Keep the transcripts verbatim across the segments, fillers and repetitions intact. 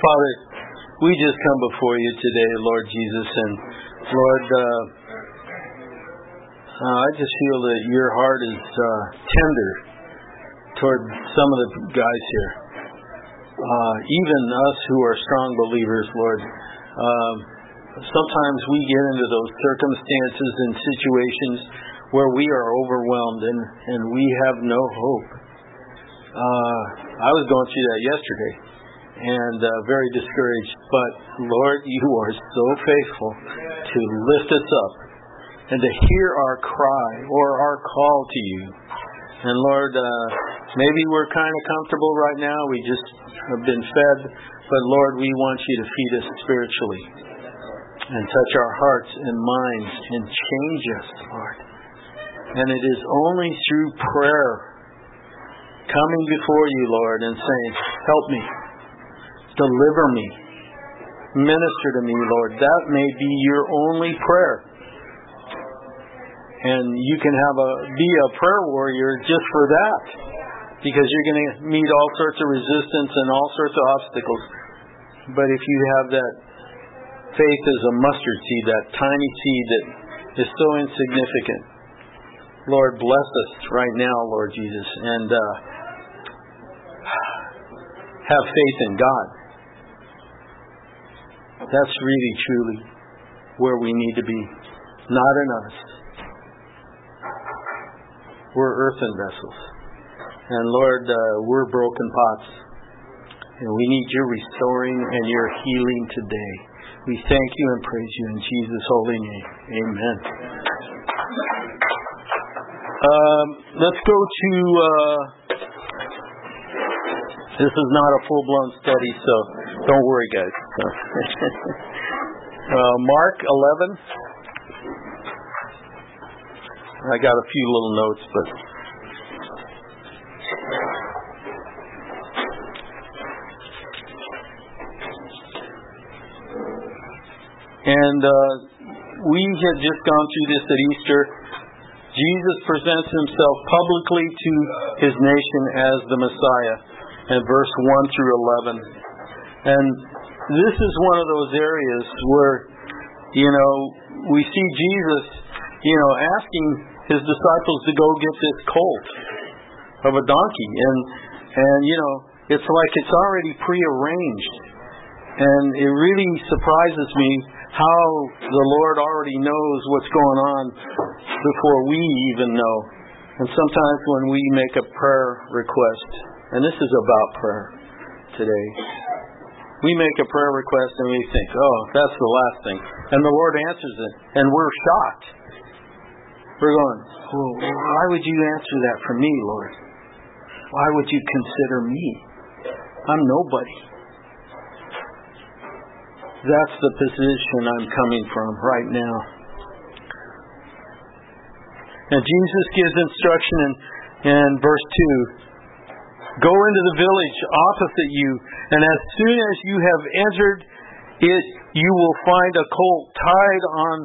Father, we just come before you today, Lord Jesus, and Lord, uh, uh, I just feel that your heart is uh, tender toward some of the guys here. Uh, even us who are strong believers, Lord, uh, sometimes we get into those circumstances and situations where we are overwhelmed and, and we have no hope. Uh, I was going through that yesterday and uh, very discouraged, but Lord, you are so faithful to lift us up and to hear our cry or our call to you. And Lord, uh, maybe we're kind of comfortable right now. We just have been fed, but Lord, we want you to feed us spiritually and touch our hearts and minds and change us, Lord. And it is only through prayer, coming before you, Lord, and saying, help me, deliver me, minister to me, Lord. That may be your only prayer. And you can have a be a prayer warrior just for that, because you're going to meet all sorts of resistance and all sorts of obstacles. But if you have that faith as a mustard seed, that tiny seed that is so insignificant, Lord, bless us right now, Lord Jesus, and uh, have faith in God. That's really, truly where we need to be. Not in us. We're earthen vessels. And Lord, uh, we're broken pots. And we need your restoring and your healing today. We thank you and praise you in Jesus' holy name. Amen. Um, let's go to, uh, this is not a full-blown study, so don't worry, guys. uh, Mark eleven. I got a few little notes, but and uh, we had just gone through this at Easter. Jesus presents himself publicly to his nation as the Messiah in verse one through eleven. And this is one of those areas where, you know, we see Jesus, you know, asking his disciples to go get this colt of a donkey. And, and you know, it's like it's already prearranged. And it really surprises me how the Lord already knows what's going on before we even know. And sometimes when we make a prayer request, and this is about prayer today, we make a prayer request and we think, oh, that's the last thing. And the Lord answers it, and we're shocked. We're going, well, why would you answer that for me, Lord? Why would you consider me? I'm nobody. That's the position I'm coming from right now. And Jesus gives instruction in, in verse two. Go into the village opposite you, and as soon as you have entered it, you will find a colt tied on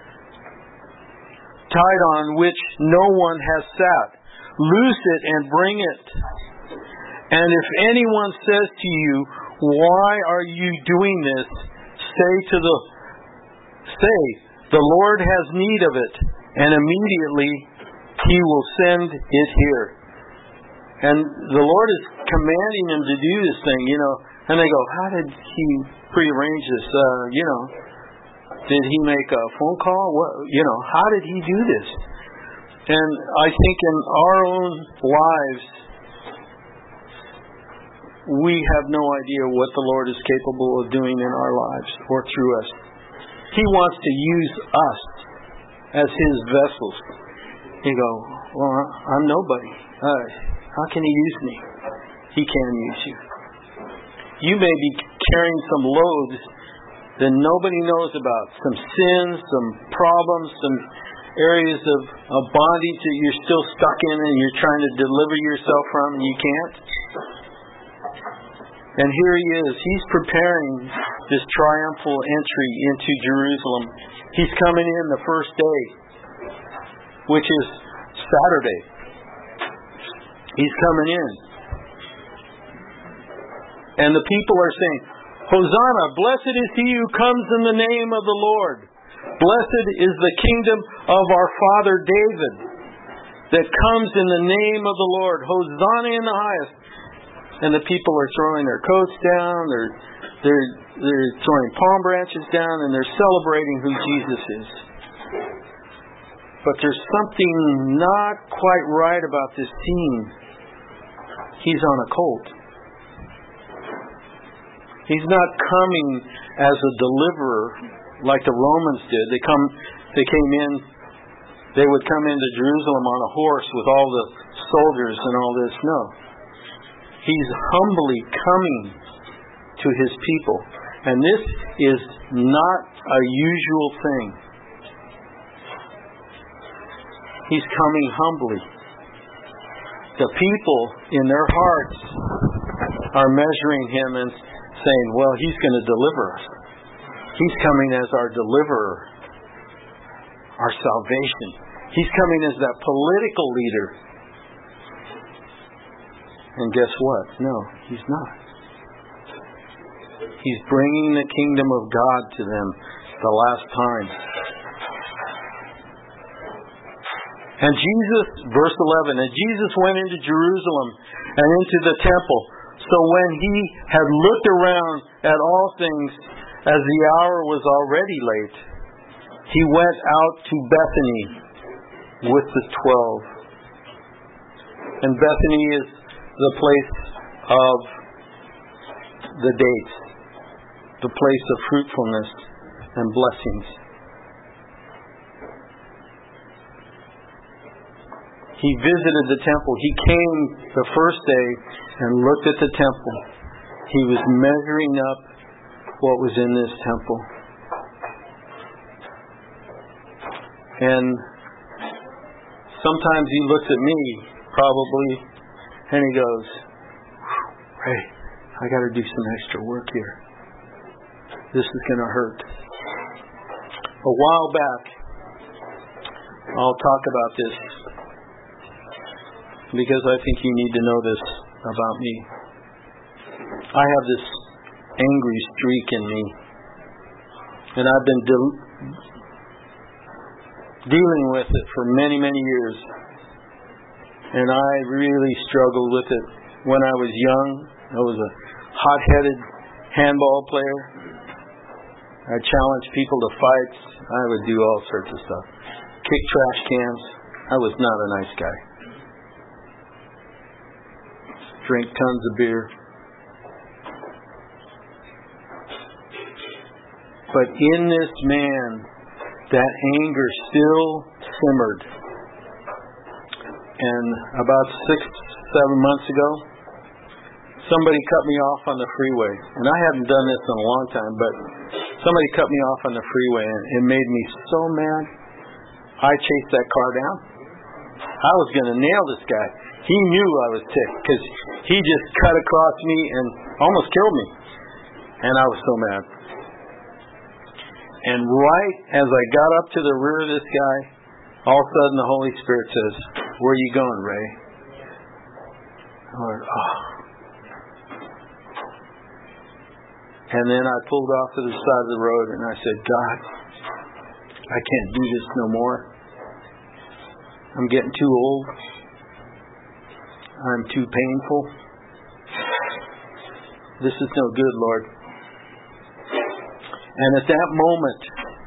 tied on which no one has sat. Loose it and bring it. And if anyone says to you, why are you doing this? Say to the say, the Lord has need of it, and immediately he will send it here. And the Lord is commanding them to do this thing, you know. And they go, how did he prearrange this? Uh, you know, did he make a phone call? What, you know, how did he do this? And I think in our own lives, we have no idea what the Lord is capable of doing in our lives or through us. He wants to use us as his vessels. You go, well, I'm nobody. Uh, how can he use me? He can use you. You may be carrying some loads that nobody knows about. Some sins, some problems, some areas of, of bondage that you're still stuck in and you're trying to deliver yourself from and you can't. And here he is. He's preparing this triumphal entry into Jerusalem. He's coming in the first day, which is Saturday. He's coming in. And the people are saying, Hosanna, blessed is he who comes in the name of the Lord. Blessed is the kingdom of our father David that comes in the name of the Lord. Hosanna in the highest. And the people are throwing their coats down, they're, they're, they're throwing palm branches down, and they're celebrating who Jesus is. But there's something not quite right about this scene. He's on a colt. He's not coming as a deliverer like the Romans did. They come, they came in, they would come into Jerusalem on a horse with all the soldiers and all this. No. He's humbly coming to his people. And this is not a usual thing. He's coming humbly. The people in their hearts are measuring him and saying, well, he's going to deliver us. He's coming as our deliverer, our salvation. He's coming as that political leader. And guess what? No, he's not. He's bringing the kingdom of God to them the last time. And Jesus, verse eleven, and Jesus went into Jerusalem and into the temple. So when he had looked around at all things, as the hour was already late, he went out to Bethany with the twelve. And Bethany is the place of the dates, the place of fruitfulness and blessings. He visited the temple. He came the first day and looked at the temple. He was measuring up what was in this temple. And sometimes he looks at me, probably, and he goes, Ray, I got to do some extra work here. This is going to hurt. A while back, I'll talk about this because I think you need to know this about me. I have this angry streak in me, and I've been de- dealing with it for many, many years. And I really struggled with it when I was young. I was a hot-headed handball player. I challenged people to fights. I would do all sorts of stuff. Kick trash cans. I was not a nice guy. Drink tons of beer. But in this man, that anger still simmered. And about six, seven months ago, somebody cut me off on the freeway. And I haven't done this in a long time, but somebody cut me off on the freeway, and it made me so mad. I chased that car down. I was going to nail this guy. He knew I was ticked because he just cut across me and almost killed me. And I was so mad. And right as I got up to the rear of this guy, all of a sudden the Holy Spirit says, where are you going, Ray? I went, oh. And then I pulled off to the side of the road and I said, God, I can't do this no more. I'm getting too old. I'm too painful. This is no good, Lord. And at that moment,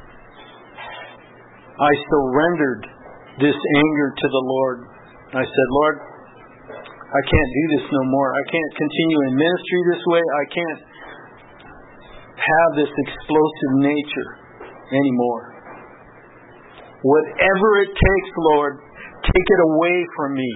I surrendered this anger to the Lord. I said, Lord, I can't do this no more. I can't continue in ministry this way. I can't have this explosive nature anymore. Whatever it takes, Lord, take it away from me.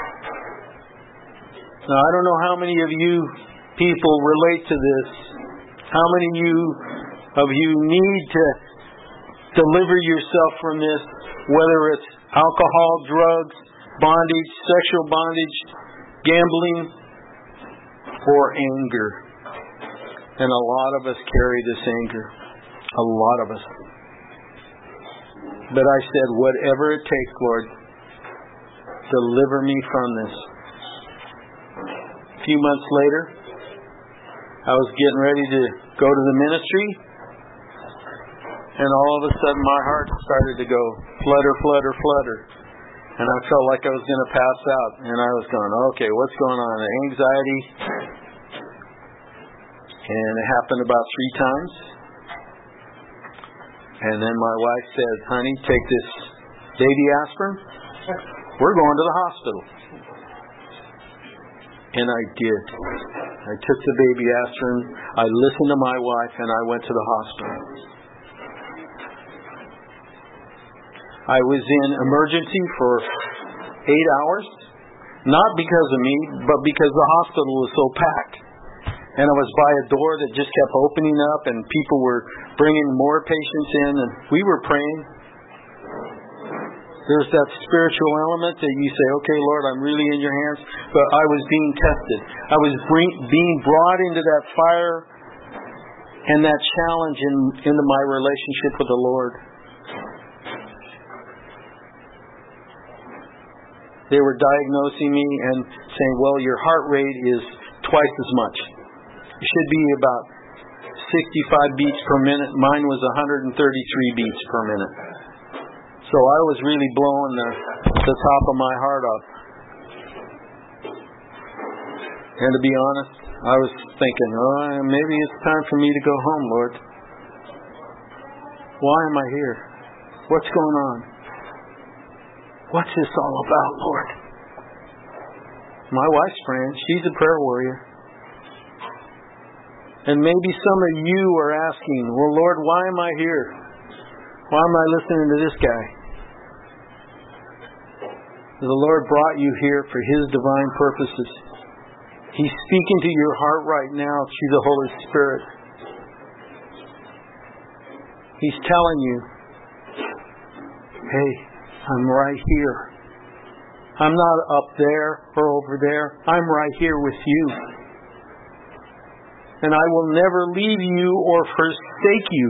Now, I don't know how many of you people relate to this. How many of you of you need to deliver yourself from this, whether it's alcohol, drugs, bondage, sexual bondage, gambling, or anger. And a lot of us carry this anger. A lot of us. But I said, whatever it takes, Lord, deliver me from this. A few months later, I was getting ready to go to the ministry, and all of a sudden my heart started to go flutter, flutter, flutter. And I felt like I was going to pass out. And I was going, okay, what's going on? Anxiety. And it happened about three times. And then my wife said, honey, take this baby aspirin. We're going to the hospital. And I did. I took the baby aspirin. I listened to my wife, and I went to the hospital. I was in emergency for eight hours, not because of me, but because the hospital was so packed. And I was by a door that just kept opening up, and people were bringing more patients in, and we were praying. There's that spiritual element that you say, okay, Lord, I'm really in your hands. But I was being tested. I was bring, being brought into that fire and that challenge in, into my relationship with the Lord. They were diagnosing me and saying, well, your heart rate is twice as much. It should be about sixty-five beats per minute. Mine was one hundred thirty-three beats per minute. So I was really blowing the, the top of my heart up. And to be honest, I was thinking, oh, maybe it's time for me to go home, Lord. Why am I here? What's going on? What's this all about, Lord? My wife's praying. She's a prayer warrior. And maybe some of you are asking, well, Lord, why am I here? Why am I listening to this guy? The Lord brought you here for His divine purposes. He's speaking to your heart right now through the Holy Spirit. He's telling you, hey, I'm right here. I'm not up there or over there. I'm right here with you. And I will never leave you or forsake you.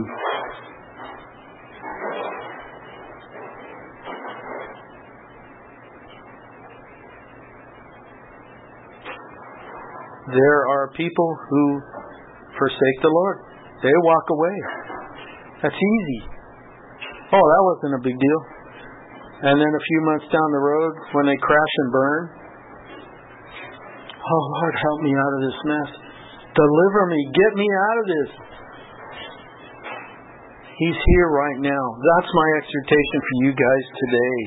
There are people who forsake the Lord. They walk away. That's easy. Oh, that wasn't a big deal. And then a few months down the road, when they crash and burn, oh, Lord, help me out of this mess. Deliver me. Get me out of this. He's here right now. That's my exhortation for you guys today.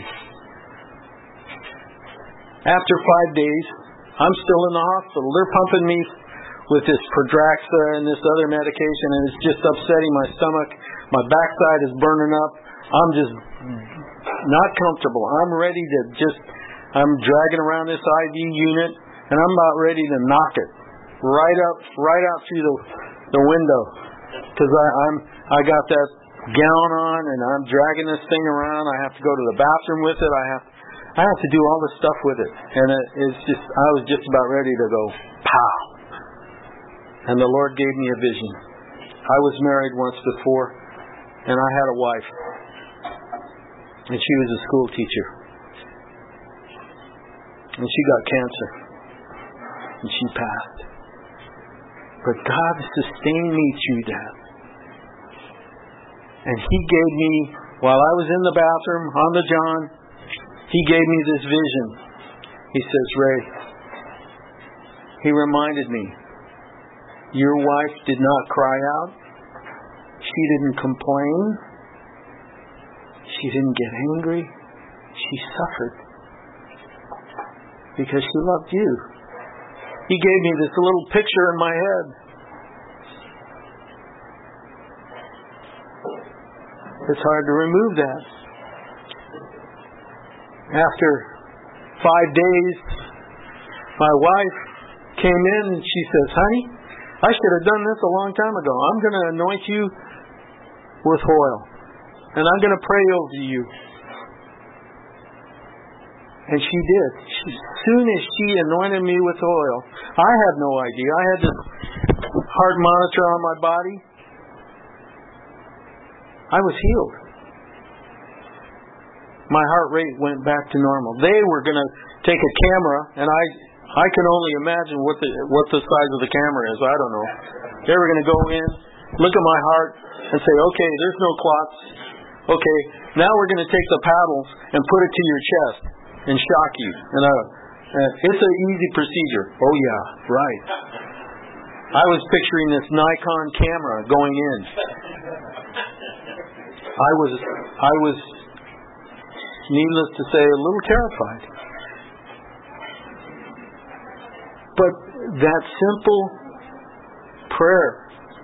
After five days, I'm still in the hospital. They're pumping me with this Prodraxa and this other medication, and it's just upsetting my stomach. My backside is burning up. I'm just not comfortable. I'm ready to just, I'm dragging around this I V unit, and I'm about ready to knock it right up, right out through the the window, because I I'm I got that gown on, and I'm dragging this thing around. I have to go to the bathroom with it. I have I have to do all this stuff with it, and it, it's just I was just about ready to go pow. And the Lord gave me a vision. I was married once before, and I had a wife, and she was a school teacher, and she got cancer, and she passed. But God sustained me through that. And He gave me, while I was in the bathroom on the John, He gave me this vision. He says, Ray, He reminded me, your wife did not cry out. She didn't complain. She didn't get angry. She suffered because she loved you. He gave me this little picture in my head. It's hard to remove that. After five days, my wife came in and she says, honey, I should have done this a long time ago. I'm going to anoint you with oil. And I'm going to pray over you. And she did. She, as soon as she anointed me with oil, I had no idea. I had this heart monitor on my body. I was healed. My heart rate went back to normal. They were going to take a camera, and I I can only imagine what the what the size of the camera is. I don't know. They were going to go in look at my heart and say, okay, there's no clots. Okay, now we're going to take the paddles and put it to your chest and shock you. And uh, it's an easy procedure. Oh yeah, right. I was picturing this Nikon camera going in. I was, I was, needless to say, a little terrified. But that simple prayer,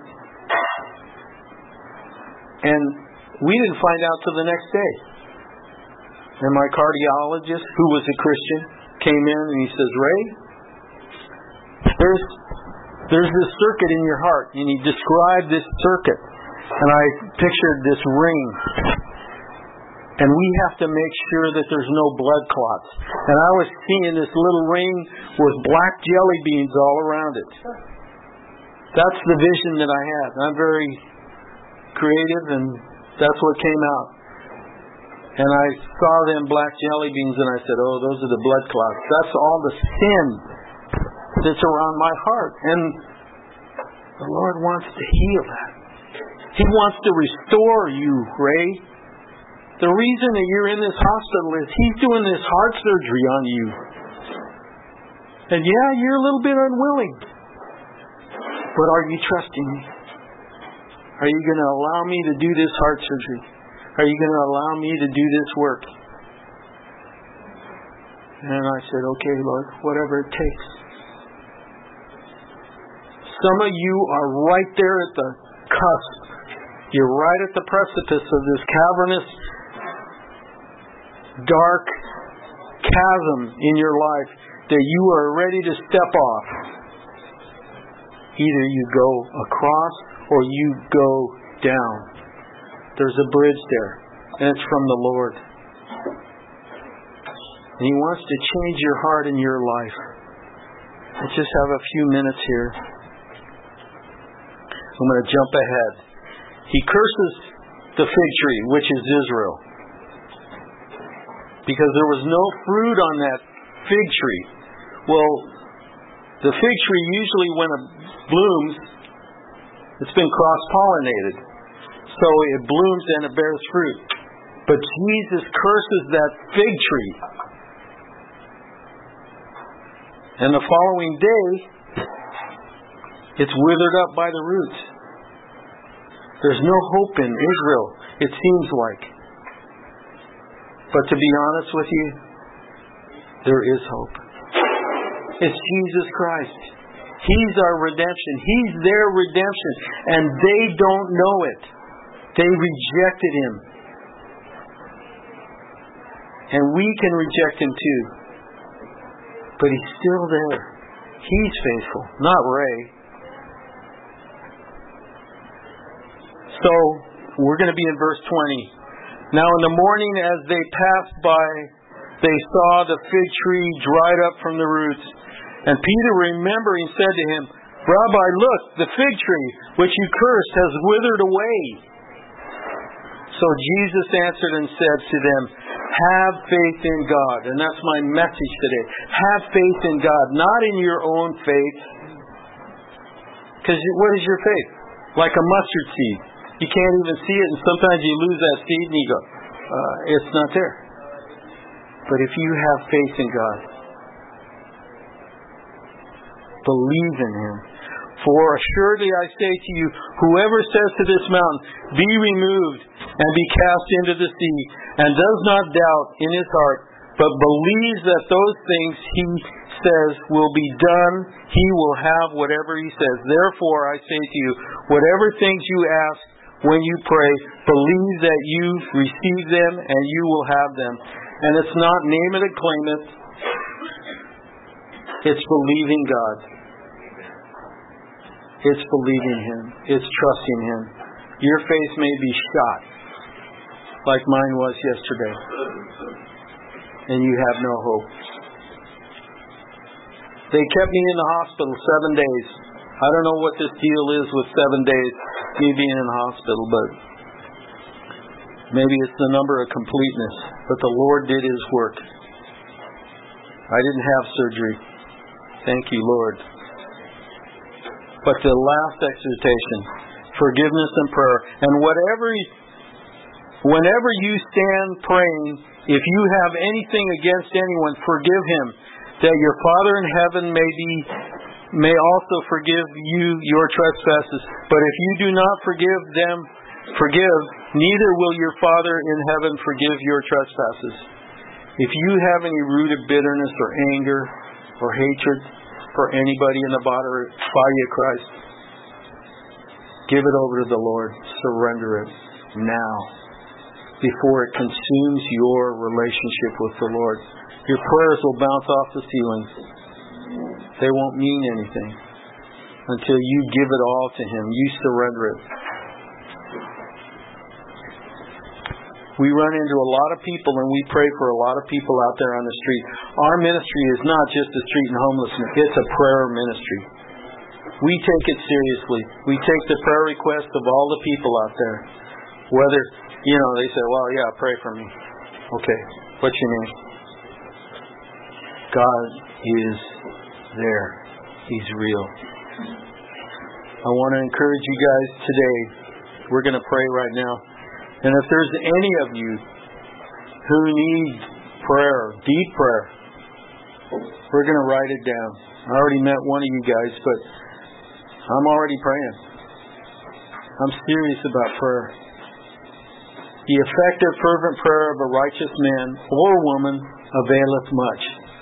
and we didn't find out till the next day. And my cardiologist, who was a Christian, came in and he says, Ray, there's there's this circuit in your heart, and he described this circuit, and I pictured this ring, and we have to make sure that there's no blood clots. And I was seeing this little ring with black jelly beans all around it. That's the vision that I had. I'm very creative, and that's what came out. And I saw them black jelly beans, and I said, oh, those are the blood clots. That's all the sin that's around my heart. And the Lord wants to heal that. He wants to restore you, Ray. The reason that you're in this hospital is He's doing this heart surgery on you. And yeah, you're a little bit unwilling. But are you trusting me? Are you going to allow me to do this heart surgery? Are you going to allow me to do this work? And I said, okay, Lord, whatever it takes. Some of you are right there at the cusp. You're right at the precipice of this cavernous, dark chasm in your life that you are ready to step off. Either you go across or you go down. There's a bridge there, and it's from the Lord. And He wants to change your heart and your life. Let's just have a few minutes here. I'm going to jump ahead. He curses the fig tree, which is Israel, because there was no fruit on that fig tree. Well, the fig tree usually, when it blooms, it's been cross-pollinated. So it blooms and it bears fruit. But Jesus curses that fig tree. And the following day, it's withered up by the roots. There's no hope in Israel, it seems like. But to be honest with you, there is hope. It's Jesus Christ. He's our redemption. He's their redemption. And they don't know it. They rejected Him. And we can reject Him too. But He's still there. He's faithful, not Ray. So, we're going to be in verse twenty. Now in the morning as they passed by, they saw the fig tree dried up from the roots. And Peter, remembering, said to Him, Rabbi, look, the fig tree which you cursed has withered away. So Jesus answered and said to them, have faith in God. And that's my message today. Have faith in God, not in your own faith. Because what is your faith? Like a mustard seed. You can't even see it, and sometimes you lose that seed and you go, uh, it's not there. But if you have faith in God, believe in Him. For assuredly I say to you, whoever says to this mountain, be removed and be cast into the sea, and does not doubt in his heart, but believes that those things he says will be done, he will have whatever he says. Therefore I say to you, whatever things you ask when you pray, believe that you receive them and you will have them. And it's not name it and claim it. It's believing God. It's believing Him. It's trusting Him. Your faith may be shot, like mine was yesterday, and you have no hope. They kept me in the hospital seven days. I don't know what this deal is with seven days, me being in the hospital, but maybe it's the number of completeness. But the Lord did His work. I didn't have surgery. Thank you, Lord. But the last exhortation, forgiveness and prayer. And whatever, whenever you stand praying, if you have anything against anyone, forgive him, that your Father in heaven may be may also forgive you your trespasses. But if you do not forgive them, forgive, neither will your Father in heaven forgive your trespasses. If you have any root of bitterness or anger or hatred for anybody in the body of Christ, give it over to the Lord. Surrender it now, before it consumes your relationship with the Lord. Your prayers will bounce off the ceiling. They won't mean anything until you give it all to Him. You surrender it. We run into a lot of people, and we pray for a lot of people out there on the street. Our ministry is not just a street and homelessness. It's a prayer ministry. We take it seriously. We take the prayer requests of all the people out there. Whether, you know, they say, well, yeah, pray for me. Okay, what's your name? God is there. He's real. I want to encourage you guys today. We're going to pray right now. And if there's any of you who need prayer, deep prayer, we're going to write it down. I already met one of you guys, but I'm already praying. I'm serious about prayer. The effective, fervent prayer of a righteous man or woman availeth much.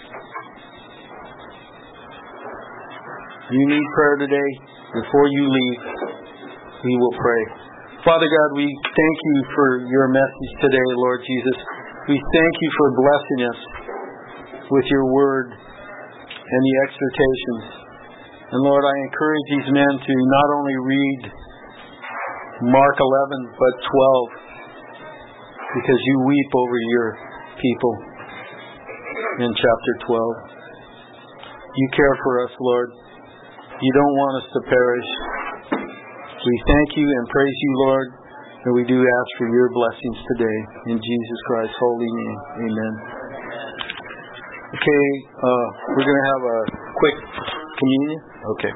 You need prayer today. Before you leave, we will pray. Father God, we thank you for your message today, Lord Jesus. We thank you for blessing us with your word and the exhortations. And Lord, I encourage these men to not only read Mark eleven, but twelve, because you weep over your people in chapter twelve. You care for us, Lord. You don't want us to perish. We thank you and praise you, Lord, and we do ask for your blessings today. In Jesus Christ's holy name, amen. Okay, uh, we're going to have a quick communion. Okay.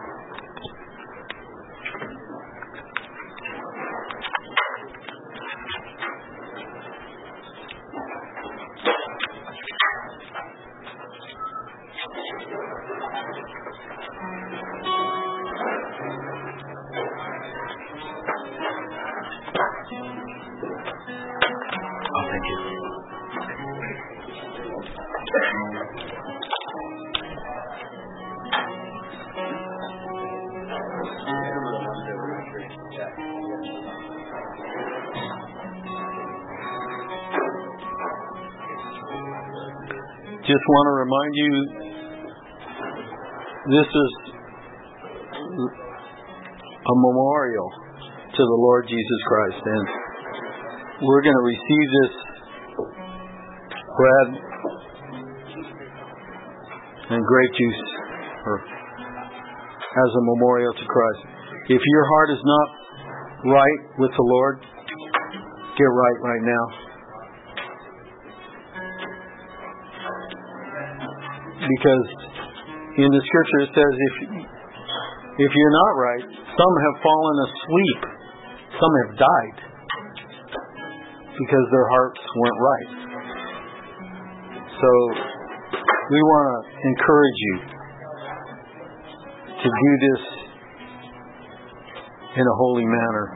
Just want to remind you, this is a memorial to the Lord Jesus Christ, and we're going to receive this bread and grape juice or, as a memorial to Christ. If your heart is not right with the Lord, get right right now. Because in the scripture it says if if you're not right, some have fallen asleep, some have died because their hearts weren't right. So we want to encourage you to do this in a holy manner.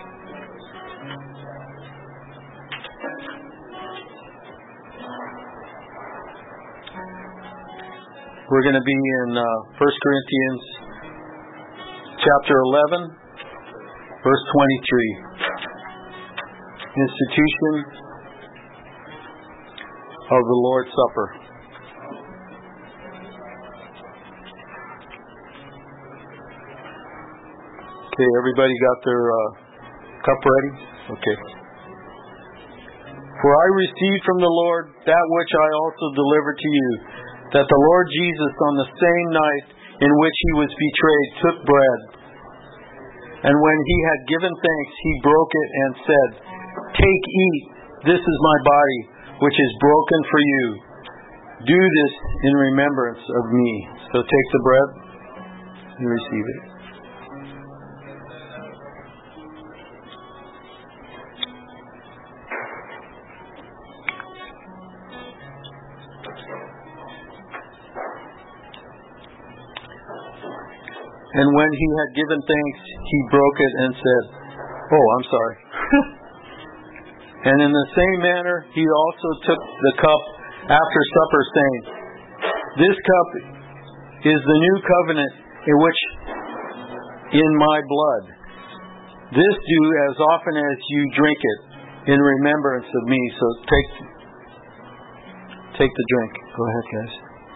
We're going to be in uh, First Corinthians chapter eleven, verse twenty-three. Institution of the Lord's Supper. Okay, everybody got their uh, cup ready? Okay. For I received from the Lord that which I also delivered to you, that the Lord Jesus, on the same night in which he was betrayed, took bread. And when he had given thanks, he broke it and said, Take, eat, this is my body, which is broken for you. Do this in remembrance of me. So take the bread and receive it. And when he had given thanks, he broke it and said, "Oh, I'm sorry." And in the same manner, he also took the cup after supper, saying, "This cup is the new covenant in which in my blood. This do as often as you drink it in remembrance of me." So take take the drink. Go ahead, guys.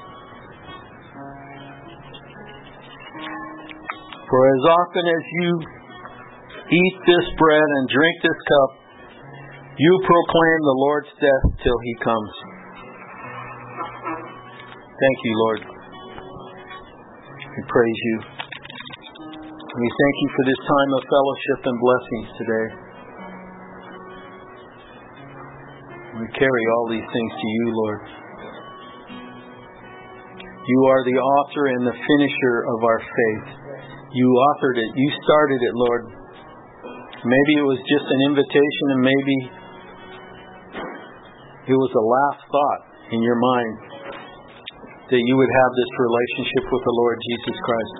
For as often as you eat this bread and drink this cup, you proclaim the Lord's death till he comes. Thank you, Lord. We praise you. We thank you for this time of fellowship and blessings today. We carry all these things to you, Lord. You are the author and the finisher of our faith. You authored it. You started it, Lord. Maybe it was just an invitation, and maybe it was a last thought in your mind that you would have this relationship with the Lord Jesus Christ.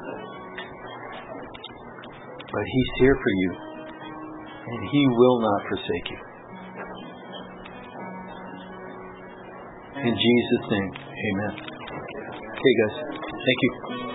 But he's here for you, and he will not forsake you. In Jesus' name, amen. Okay, guys. Thank you.